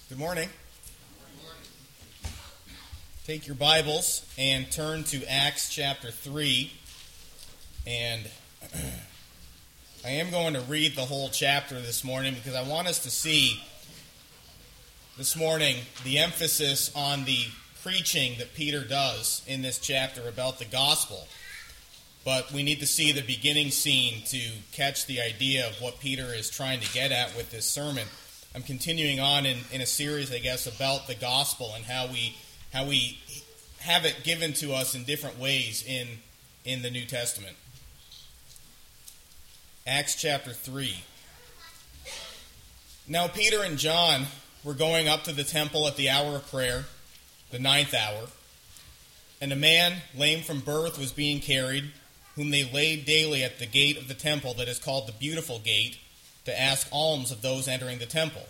Good morning. Take your Bibles and turn to Acts chapter 3. And I am going to read the whole chapter this morning because I want us to see this morning the emphasis on the preaching that Peter does in this chapter about the gospel. But we need to see the beginning scene to catch the idea of what Peter is trying to get at with this sermon. I'm continuing on in a series, I guess, about the gospel and how we have it given to us in different ways in the New Testament. Acts chapter 3. Now Peter and John were going up to the temple at the hour of prayer, the 9th hour, and a man lame from birth was being carried, whom they laid daily at the gate of the temple that is called the Beautiful Gate, to ask alms of those entering the temple.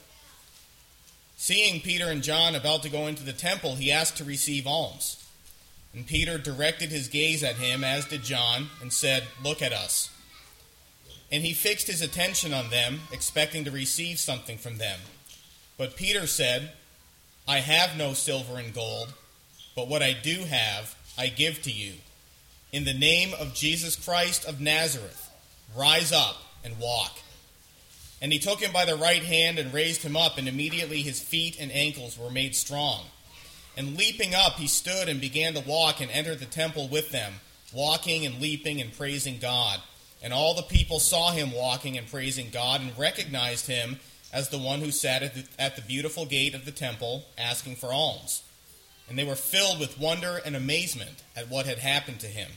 Seeing Peter and John about to go into the temple, he asked to receive alms. And Peter directed his gaze at him, as did John, and said, "Look at us." And he fixed his attention on them, expecting to receive something from them. But Peter said, "I have no silver and gold, but what I do have, I give to you. In the name of Jesus Christ of Nazareth, rise up and walk." And he took him by the right hand and raised him up, and immediately his feet and ankles were made strong. And leaping up, he stood and began to walk and entered the temple with them, walking and leaping and praising God. And all the people saw him walking and praising God and recognized him as the one who sat at the beautiful gate of the temple asking for alms. And they were filled with wonder and amazement at what had happened to him.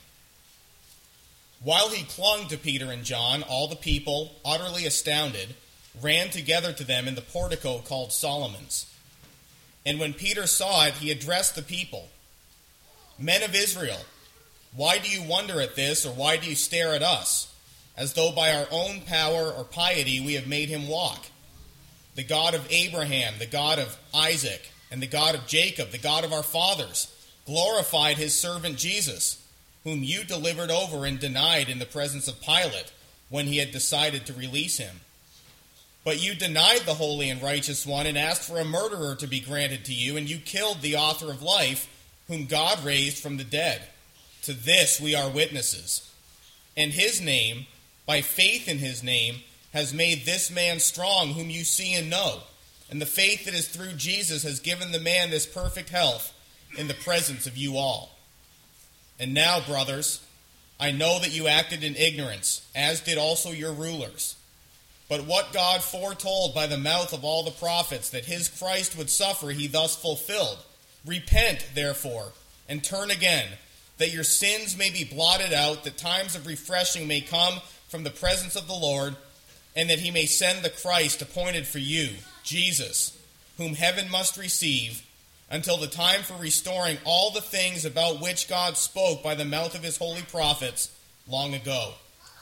While he clung to Peter and John, all the people, utterly astounded, ran together to them in the portico called Solomon's. And when Peter saw it, he addressed the people. "Men of Israel, why do you wonder at this, or why do you stare at us, as though by our own power or piety we have made him walk? The God of Abraham, the God of Isaac, and the God of Jacob, the God of our fathers, glorified his servant Jesus, whom you delivered over and denied in the presence of Pilate when he had decided to release him. But you denied the holy and righteous one and asked for a murderer to be granted to you, and you killed the author of life, whom God raised from the dead. To this we are witnesses. And his name, by faith in his name, has made this man strong whom you see and know. And the faith that is through Jesus has given the man this perfect health in the presence of you all. And now, brothers, I know that you acted in ignorance, as did also your rulers. But what God foretold by the mouth of all the prophets, that his Christ would suffer, he thus fulfilled. Repent, therefore, and turn again, that your sins may be blotted out, that times of refreshing may come from the presence of the Lord, and that he may send the Christ appointed for you, Jesus, whom heaven must receive, until the time for restoring all the things about which God spoke by the mouth of his holy prophets long ago.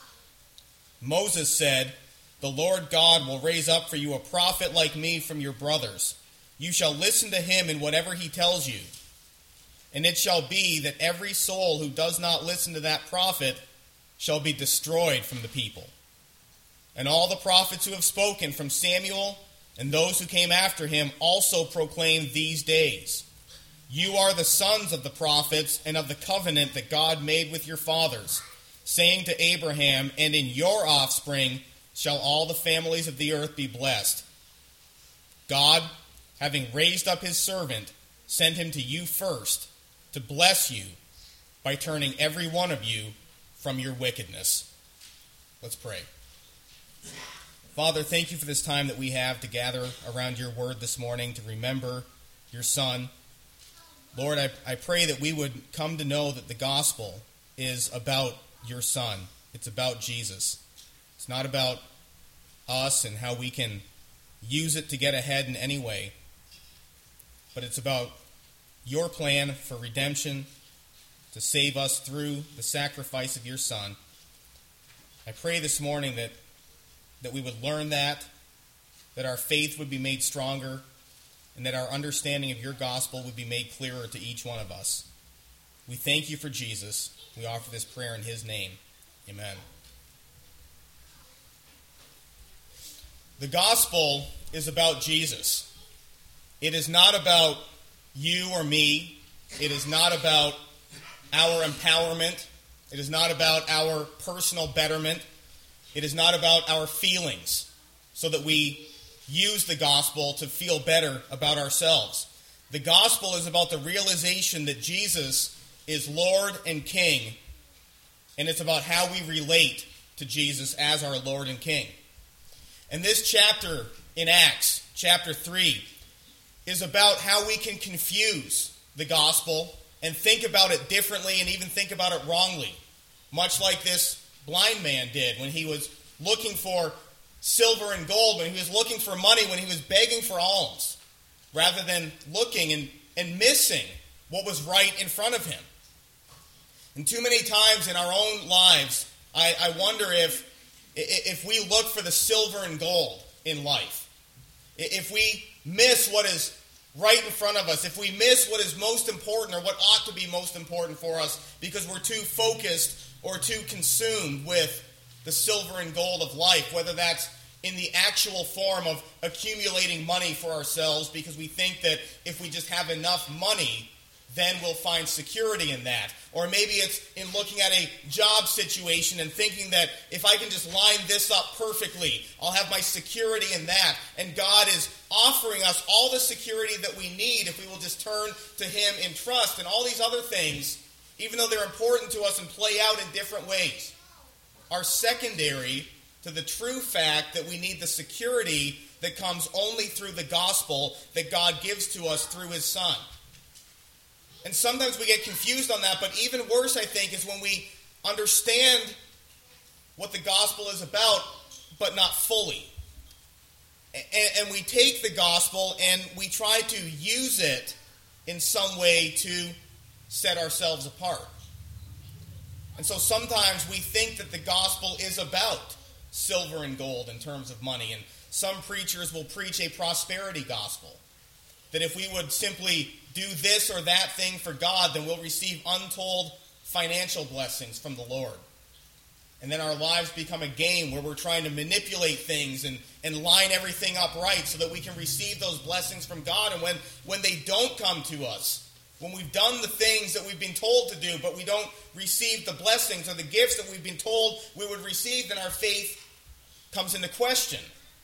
Moses said, "The Lord God will raise up for you a prophet like me from your brothers. You shall listen to him in whatever he tells you. And it shall be that every soul who does not listen to that prophet shall be destroyed from the people. And all the prophets who have spoken from Samuel and those who came after him also proclaim these days. You are the sons of the prophets and of the covenant that God made with your fathers, saying to Abraham, 'And in your offspring shall all the families of the earth be blessed.' God, having raised up his servant, sent him to you first, to bless you by turning every one of you from your wickedness." Let's pray. Father, thank you for this time that we have to gather around your word this morning to remember your Son. Lord, I pray that we would come to know that the gospel is about your Son. It's about Jesus. It's not about us and how we can use it to get ahead in any way, but it's about your plan for redemption, to save us through the sacrifice of your Son. I pray this morning that we would learn that our faith would be made stronger, and that our understanding of your gospel would be made clearer to each one of us. We thank you for Jesus. We offer this prayer in his name. Amen. The gospel is about Jesus. It is not about you or me. It is not about our empowerment. It is not about our personal betterment. It is not about our feelings so that we use the gospel to feel better about ourselves. The gospel is about the realization that Jesus is Lord and King, and it's about how we relate to Jesus as our Lord and King. And this chapter in Acts, chapter 3, is about how we can confuse the gospel and think about it differently and even think about it wrongly, much like this blind man did when he was looking for silver and gold, when he was looking for money, when he was begging for alms, rather than looking and missing what was right in front of him. And too many times in our own lives, I wonder if we look for the silver and gold in life, if we miss what is right in front of us, if we miss what is most important or what ought to be most important for us because we're too focused or too consumed with the silver and gold of life, whether that's in the actual form of accumulating money for ourselves because we think that if we just have enough money, then we'll find security in that. Or maybe it's in looking at a job situation and thinking that if I can just line this up perfectly, I'll have my security in that. And God is offering us all the security that we need if we will just turn to Him in trust. And all these other things, even though they're important to us and play out in different ways, are secondary to the true fact that we need the security that comes only through the gospel that God gives to us through His Son. And sometimes we get confused on that, but even worse, I think, is when we understand what the gospel is about, but not fully. And we take the gospel and we try to use it in some way to set ourselves apart. And so sometimes we think that the gospel is about silver and gold in terms of money. And some preachers will preach a prosperity gospel, that if we would simply do this or that thing for God, then we'll receive untold financial blessings from the Lord. And then our lives become a game where we're trying to manipulate things and line everything up right so that we can receive those blessings from God. And when they don't come to us, when we've done the things that we've been told to do, but we don't receive the blessings or the gifts that we've been told we would receive, then our faith comes into question.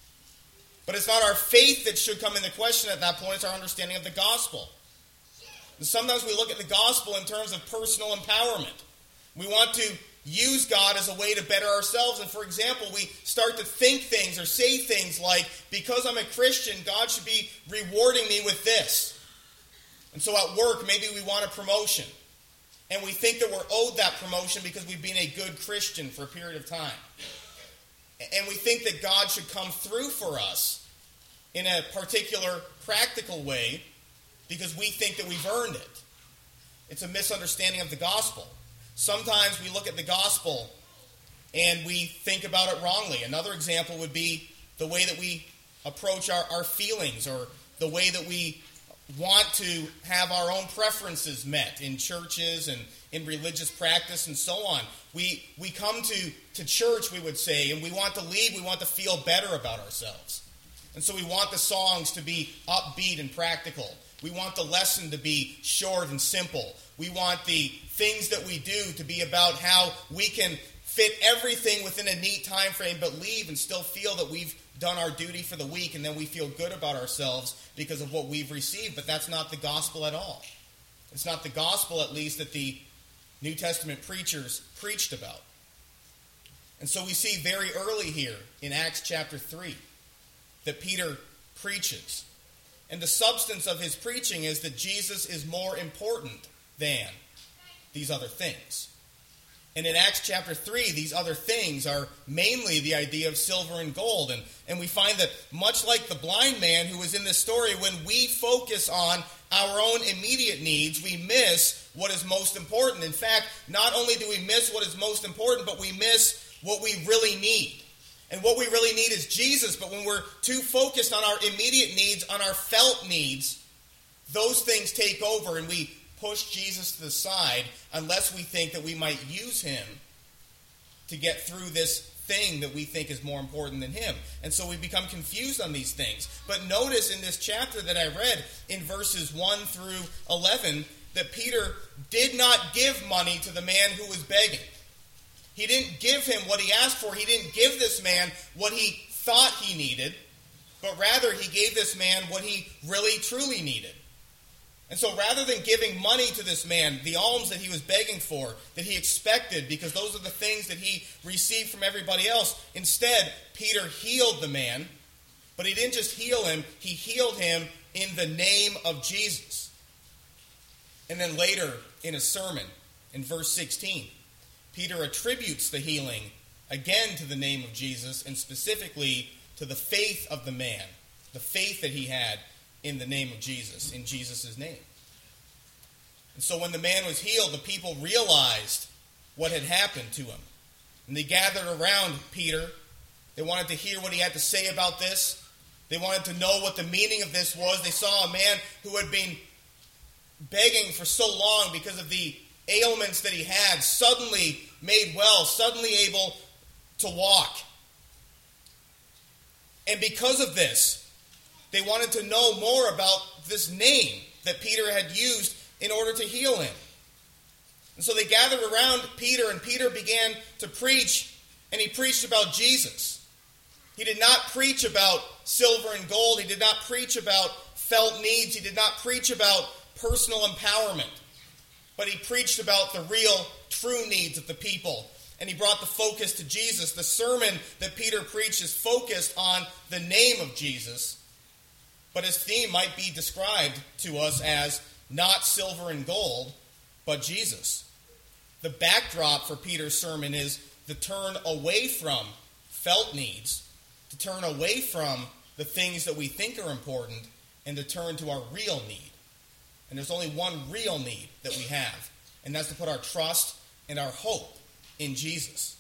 But it's not our faith that should come into question at that point, it's our understanding of the gospel. And sometimes we look at the gospel in terms of personal empowerment. We want to use God as a way to better ourselves. And for example, we start to think things or say things like, because I'm a Christian, God should be rewarding me with this. And so at work, maybe we want a promotion. And we think that we're owed that promotion because we've been a good Christian for a period of time. And we think that God should come through for us in a particular practical way because we think that we've earned it. It's a misunderstanding of the gospel. Sometimes we look at the gospel and we think about it wrongly. Another example would be the way that we approach our feelings or the way that we want to have our own preferences met in churches and in religious practice and so on. We come to church, we would say, and we want to leave, we want to feel better about ourselves. And so we want the songs to be upbeat and practical. We want the lesson to be short and simple. We want the things that we do to be about how we can fit everything within a neat time frame but leave and still feel that we've done our duty for the week and then we feel good about ourselves because of what we've received. But that's not the gospel at all. It's not the gospel, at least, that the New Testament preachers preached about. And so we see very early here in Acts chapter 3 that Peter preaches. And the substance of his preaching is that Jesus is more important than these other things. And in Acts chapter 3, these other things are mainly the idea of silver and gold. And we find that much like the blind man who was in this story, when we focus on our own immediate needs, we miss what is most important. In fact, not only do we miss what is most important, but we miss what we really need. And what we really need is Jesus, but when we're too focused on our immediate needs, on our felt needs, those things take over and we push Jesus to the side unless we think that we might use him to get through this thing that we think is more important than him. And so we become confused on these things. But notice in this chapter that I read in verses 1 through 11 that Peter did not give money to the man who was begging. He didn't give him what he asked for. He didn't give this man what he thought he needed, but rather he gave this man what he really truly needed. And so rather than giving money to this man, the alms that he was begging for, that he expected, because those are the things that he received from everybody else, instead, Peter healed the man. But he didn't just heal him, he healed him in the name of Jesus. And then later in a sermon, in verse 16, Peter attributes the healing again to the name of Jesus, and specifically to the faith of the man, the faith that he had in the name of Jesus, in Jesus' name. And so when the man was healed, the people realized what had happened to him. And they gathered around Peter. They wanted to hear what he had to say about this. They wanted to know what the meaning of this was. They saw a man who had been begging for so long because of the ailments that he had, suddenly made well, suddenly able to walk. And because of this, they wanted to know more about this name that Peter had used in order to heal him. And so they gathered around Peter, and Peter began to preach, and he preached about Jesus. He did not preach about silver and gold. He did not preach about felt needs. He did not preach about personal empowerment. But he preached about the real, true needs of the people. And he brought the focus to Jesus. The sermon that Peter preached is focused on the name of Jesus. But his theme might be described to us as not silver and gold, but Jesus. The backdrop for Peter's sermon is the turn away from felt needs, to turn away from the things that we think are important, and to turn to our real need. And there's only one real need that we have, and that's to put our trust and our hope in Jesus.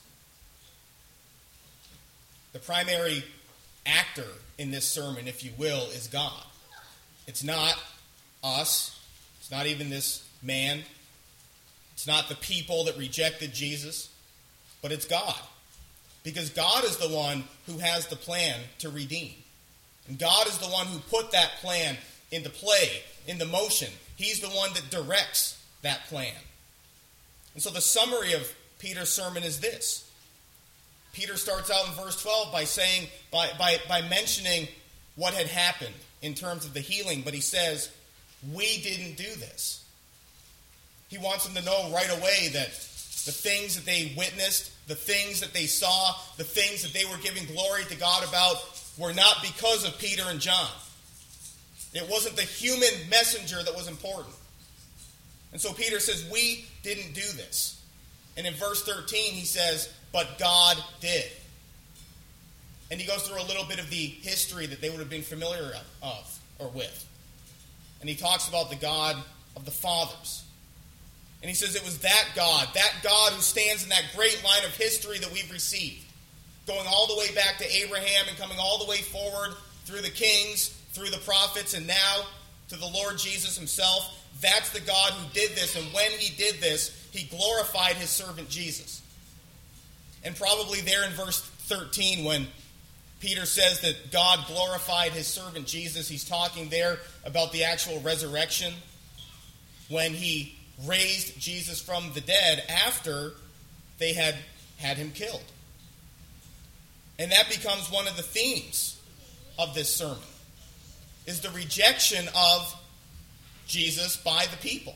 The primary actor in this sermon, if you will, is God. It's not us. It's not even this man. It's not the people that rejected Jesus. But it's God. Because God is the one who has the plan to redeem. And God is the one who put that plan into play, into motion. He's the one that directs that plan. And so the summary of Peter's sermon is this. Peter starts out in verse 12 by saying, by mentioning what had happened in terms of the healing, but he says, we didn't do this. He wants them to know right away that the things that they witnessed, the things that they saw, the things that they were giving glory to God about were not because of Peter and John. It wasn't the human messenger that was important. And so Peter says, we didn't do this. And in verse 13 he says, but God did. And he goes through a little bit of the history that they would have been familiar with. And he talks about the God of the fathers. And he says it was that God who stands in that great line of history that we've received, going all the way back to Abraham and coming all the way forward through the kings, through the prophets, and now to the Lord Jesus himself. That's the God who did this, and when he did this, he glorified his servant Jesus. And probably there in verse 13, when Peter says that God glorified his servant Jesus, he's talking there about the actual resurrection, when he raised Jesus from the dead after they had him killed. And that becomes one of the themes of this sermon, is the rejection of Jesus by the people.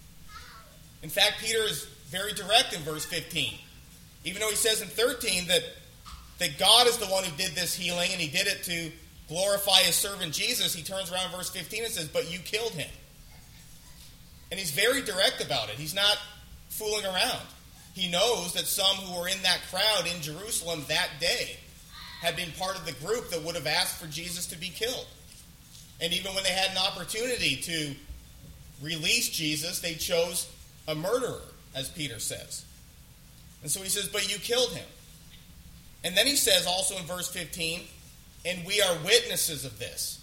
In fact, Peter is very direct in verse 15. Even though he says in 13 that God is the one who did this healing and he did it to glorify his servant Jesus, he turns around in verse 15 and says, but you killed him. And he's very direct about it. He's not fooling around. He knows that some who were in that crowd in Jerusalem that day had been part of the group that would have asked for Jesus to be killed. And even when they had an opportunity to release Jesus, they chose a murderer, as Peter says. And so he says, but you killed him. And then he says also in verse 15, and we are witnesses of this.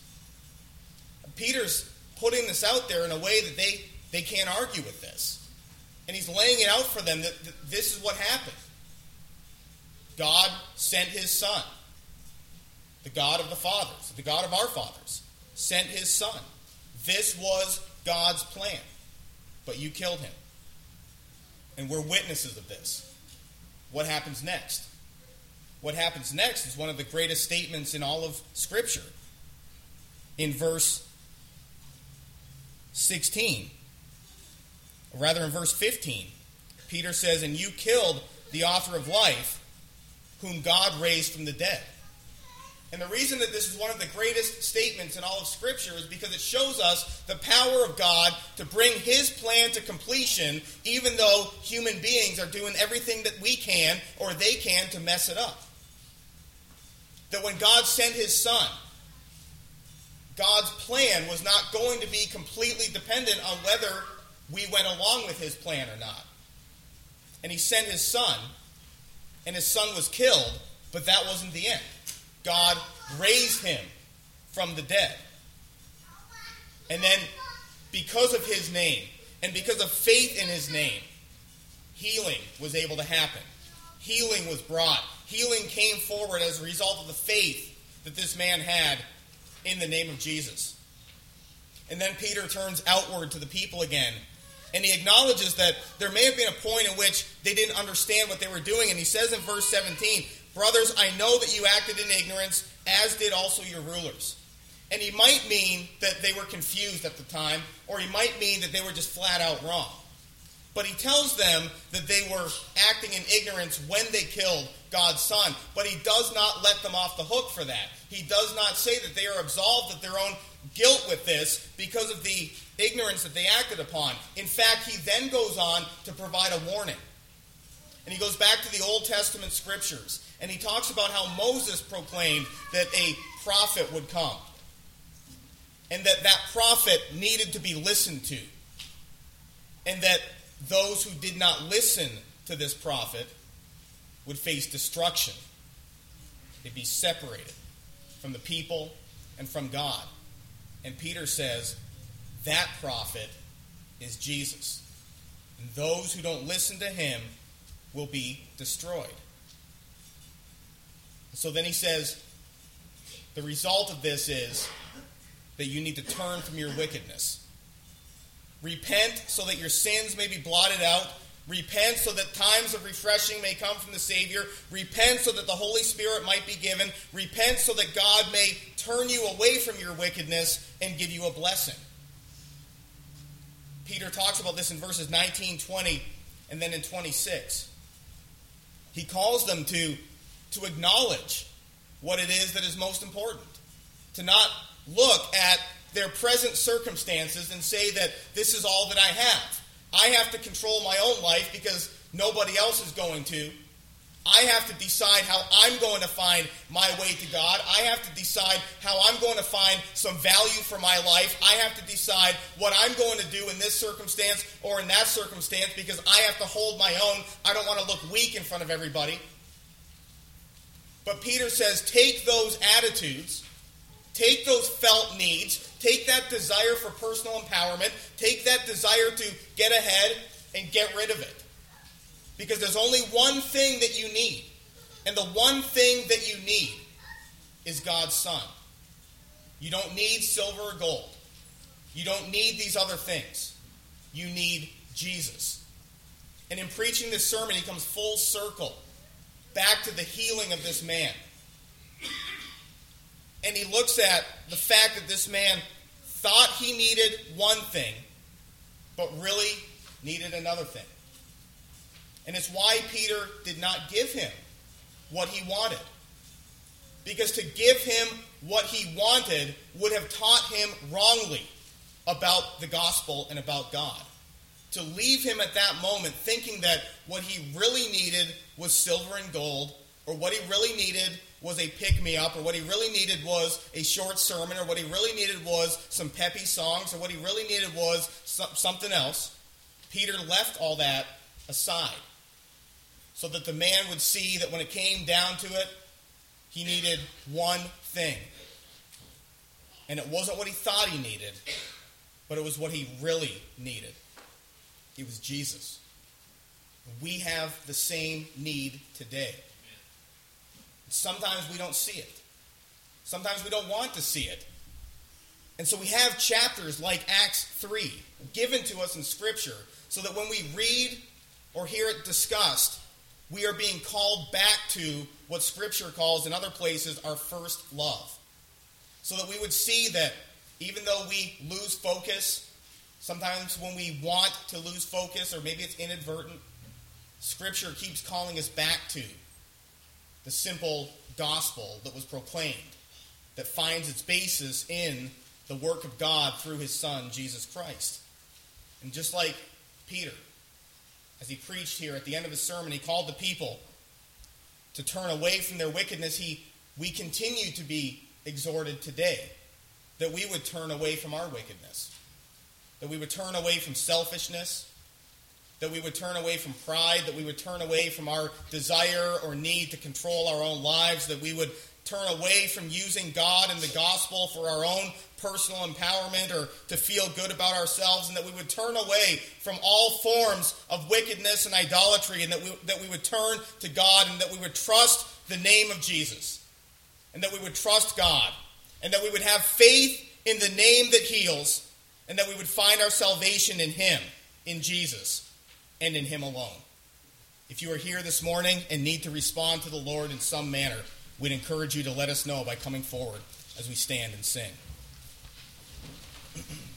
Peter's putting this out there in a way that they can't argue with this. And he's laying it out for them that this is what happened. God sent his Son. The God of the fathers, the God of our fathers, sent his Son. This was God's plan. But you killed him. And we're witnesses of this. What happens next? What happens next is one of the greatest statements in all of Scripture. In verse 16, or rather in verse 15, Peter says, "And you killed the author of life, whom God raised from the dead." And the reason that this is one of the greatest statements in all of Scripture is because it shows us the power of God to bring his plan to completion, even though human beings are doing everything that we can or they can to mess it up. That when God sent his Son, God's plan was not going to be completely dependent on whether we went along with his plan or not. And he sent his Son, and his Son was killed, but that wasn't the end. God raised him from the dead. And then, because of his name, and because of faith in his name, healing was able to happen. Healing was brought. Healing came forward as a result of the faith that this man had in the name of Jesus. And then Peter turns outward to the people again, and he acknowledges that there may have been a point in which they didn't understand what they were doing. And he says in verse 17, "Brothers, I know that you acted in ignorance, as did also your rulers." And he might mean that they were confused at the time, or he might mean that they were just flat out wrong. But he tells them that they were acting in ignorance when they killed God's Son. But he does not let them off the hook for that. He does not say that they are absolved of their own guilt with this because of the ignorance that they acted upon. In fact, he then goes on to provide a warning. And he goes back to the Old Testament scriptures. And he talks about how Moses proclaimed that a prophet would come. And that prophet needed to be listened to. And that those who did not listen to this prophet would face destruction. They'd be separated from the people and from God. And Peter says, that prophet is Jesus. And those who don't listen to him will be destroyed. So then he says, the result of this is that you need to turn from your wickedness. Repent so that your sins may be blotted out. Repent so that times of refreshing may come from the Savior. Repent so that the Holy Spirit might be given. Repent so that God may turn you away from your wickedness and give you a blessing. Peter talks about this in verses 19, 20, and then in 26. He calls them to acknowledge what it is that is most important. To not look at their present circumstances and say that this is all that I have. I have to control my own life because nobody else is going to. I have to decide how I'm going to find my way to God. I have to decide how I'm going to find some value for my life. I have to decide what I'm going to do in this circumstance or in that circumstance because I have to hold my own. I don't want to look weak in front of everybody. But Peter says, take those attitudes, take those felt needs, take that desire for personal empowerment, take that desire to get ahead and get rid of it. Because there's only one thing that you need. And the one thing that you need is God's Son. You don't need silver or gold. You don't need these other things. You need Jesus. And in preaching this sermon, he comes full circle back to the healing of this man. And he looks at the fact that this man thought he needed one thing, but really needed another thing. And it's why Peter did not give him what he wanted. Because to give him what he wanted would have taught him wrongly about the gospel and about God. To leave him at that moment thinking that what he really needed was silver and gold, or what he really needed was a pick-me-up, or what he really needed was a short sermon, or what he really needed was some peppy songs, or what he really needed was something else. Peter left all that aside so that the man would see that when it came down to it, he needed one thing. And it wasn't what he thought he needed, but it was what he really needed. It was Jesus. We have the same need today. sometimes we don't see it. Sometimes we don't want to see it. And so we have chapters like Acts 3 given to us in Scripture so that when we read or hear it discussed, we are being called back to what Scripture calls in other places our first love. So that we would see that even though we lose focus, sometimes when we want to lose focus, or maybe it's inadvertent, Scripture keeps calling us back to the simple gospel that was proclaimed, that finds its basis in the work of God through his Son, Jesus Christ. And just like Peter, as he preached here at the end of his sermon, he called the people to turn away from their wickedness. We continue to be exhorted today that we would turn away from our wickedness, that we would turn away from selfishness, that we would turn away from pride, that we would turn away from our desire or need to control our own lives, that we would turn away from using God and the gospel for our own personal empowerment or to feel good about ourselves, and that we would turn away from all forms of wickedness and idolatry, and that we would turn to God, and that we would trust the name of Jesus, and that we would trust God, and that we would have faith in the name that heals, and that we would find our salvation in him, in Jesus, and in him alone. If you are here this morning and need to respond to the Lord in some manner, we'd encourage you to let us know by coming forward as we stand and sing.